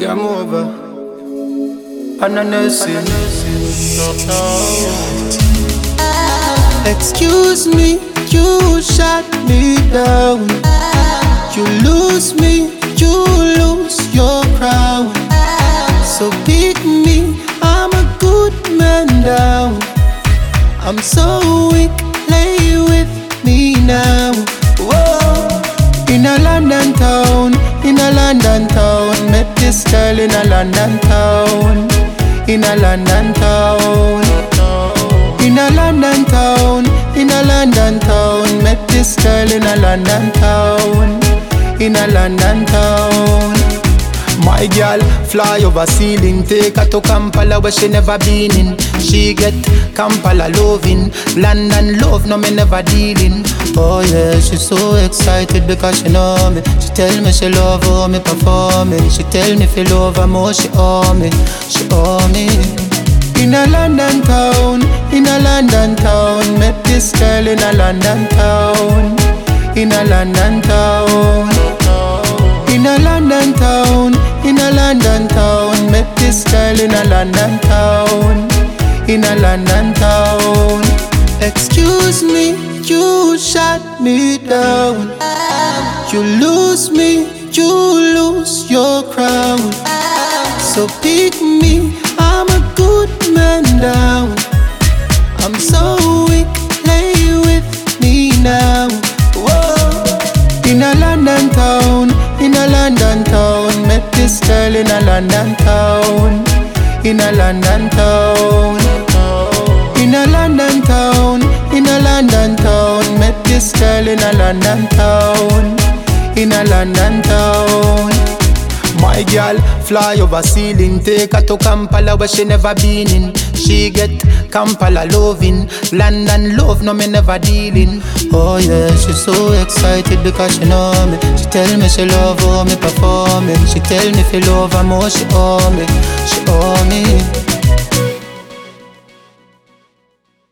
Game over. And I nursing. Excuse me, you shut me down. You lose me, you lose your crown. So pick me, I'm a good man down. I'm so weak, play with me now. Whoa. In a London town, in a London town. Met this girl in a London town. In a London town. In a London town, in a London town. Met this girl in a London town. In a London town. My girl fly over ceiling, take her to Kampala where she never been in. She get Kampala loving, London love, no me never dealing. Oh yeah, she's so excited because she know me. She tell me she love how me performing. She tell me she love her more, she owe me, she owe me. In a London town, in a London town. Met this girl in a London town. In a London town. In a London town, in a London town. Met this girl in a London town. In a London town. Excuse me, you shut me down. You lose me, you lose your crown. So pick me, I'm a good man down. I'm so weak, play with me now. Whoa. In a London town, in a London town. Met this girl in a London town. In a London town. In a London town, in a London town. Met this girl in a London town. In a London town. My girl fly over ceiling, take her to Kampala where she never been in. She get Kampala loving, London love, no me never dealing. Oh yeah, she's so excited because she know me. She tell me she love how me performing. She tell me she love her more, she owe me, she owe me.